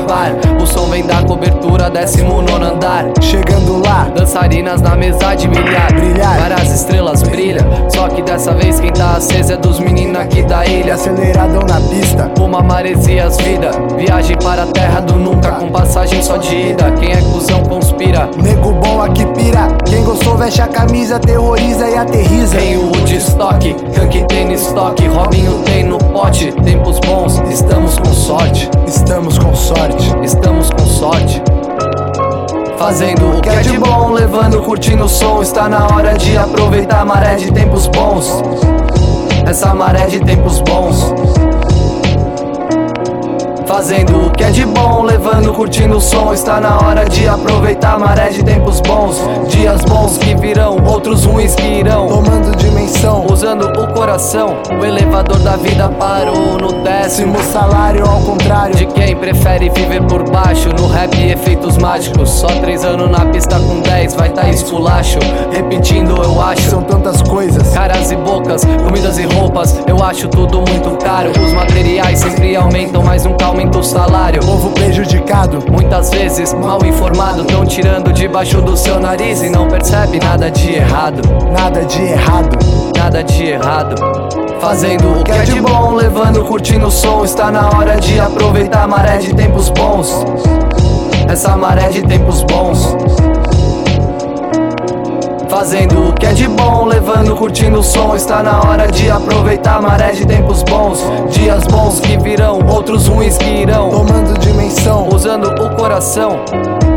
par. O som vem da cobertura, 19º andar. Chegando lá, dançarinas na mesa de bilhar. Várias estrelas brilham, só que dessa vez quem tá aceso é dos meninos aqui da ilha. Aceleradão na pista, uma maresia as vida. Viagem para a terra do nunca, com passagem só de ida. Quem é cuzão conspira, nego bom aqui pira. Quem gostou veste a camisa, terroriza e aterriza. Tem o Woodstock, Kank tem no estoque, Robinho tem no pote. Tempos bons, estamos com sorte. Estamos com sorte, estamos com sorte. Fazendo o que é de bom, levando, curtindo o som. Está na hora de aproveitar a maré de tempos bons. Essa maré de tempos bons. Fazendo o que é de bom, levando, curtindo o som. Está na hora de aproveitar a maré de tempos bons. Dias bons que virão, outros ruins que irão tomando dimensão, usando o coração. O elevador da vida parou no 10º salário, ao contrário de quem prefere viver por baixo. No rap efeitos mágicos, só 3 anos na pista com 10 vai tá esculacho. Repetindo eu acho, são tantas coisas, caras e bocas, comidas e roupas. Eu acho tudo muito caro, os materiais sempre aumentam, mas nunca aumenta o salário. Povo prejudicado, muitas vezes mal informado, tão tirando debaixo do seu nariz e não percebe nada de errado. Nada de errado, nada de errado. Fazendo o que é de bom, levando, curtindo o som. Está na hora de aproveitar a maré de tempos bons. Essa maré de tempos bons. Fazendo o que é de bom, levando, curtindo o som. Está na hora de aproveitar a maré de tempos bons. Dias bons que virão, outros ruins que irão tomando dimensão, usando o coração.